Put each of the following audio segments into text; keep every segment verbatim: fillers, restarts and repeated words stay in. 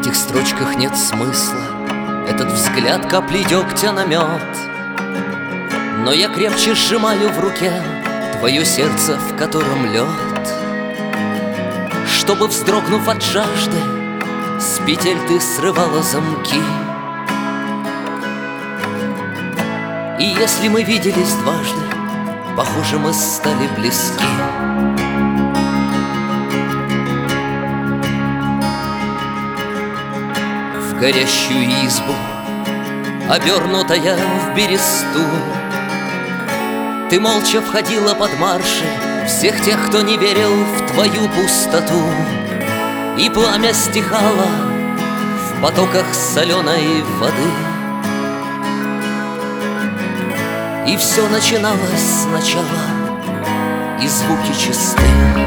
этих строчках нет смысла, этот взгляд капли дегтя на мед. Но я крепче сжимаю в руке твое сердце, в котором лед, чтобы, вздрогнув от жажды, с петель ты срывала замки. И если мы виделись дважды, похоже, мы стали близки. В горящую избу, обернутая в бересту, ты молча входила под марши всех тех, кто не верил в твою пустоту. И пламя стихало в потоках соленой воды, и все начиналось сначала, и звуки чисты.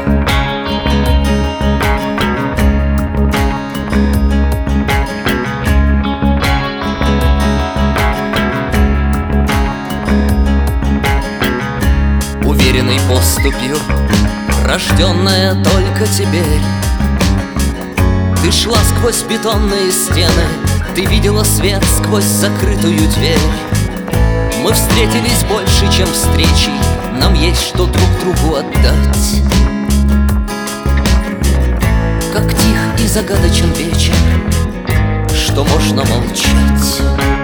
Уверенной поступью, рожденная только теперь, ты шла сквозь бетонные стены, ты видела свет сквозь закрытую дверь. Мы встретились больше, чем встречи, нам есть что друг другу отдать. Как тих и загадочен вечер, что можно молчать.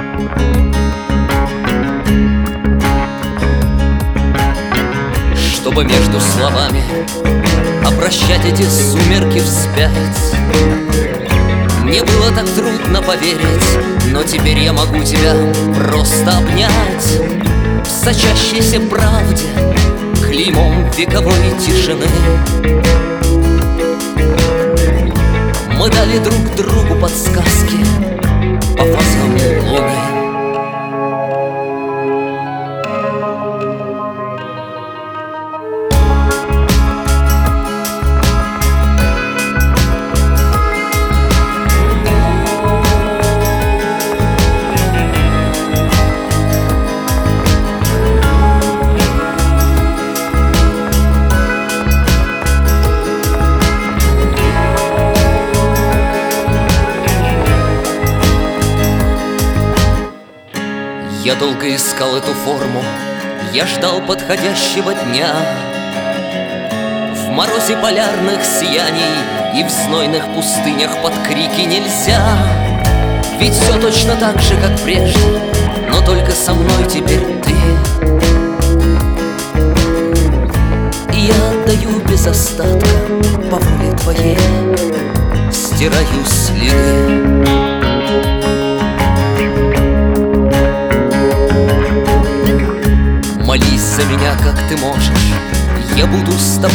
Чтобы между словами обращать эти сумерки вспять. Мне было так трудно поверить, но теперь я могу тебя просто обнять. В сочащейся правде, клеймом вековой тишины, мы дали друг другу подсказки по фазам луны. Я долго искал эту форму, я ждал подходящего дня. В морозе полярных сияний и в знойных пустынях под крики нельзя. Ведь все точно так же, как прежде, но только со мной теперь ты. И я отдаю без остатка по воле твоей, стираю следы. Молись за меня, как ты можешь, я буду с тобой.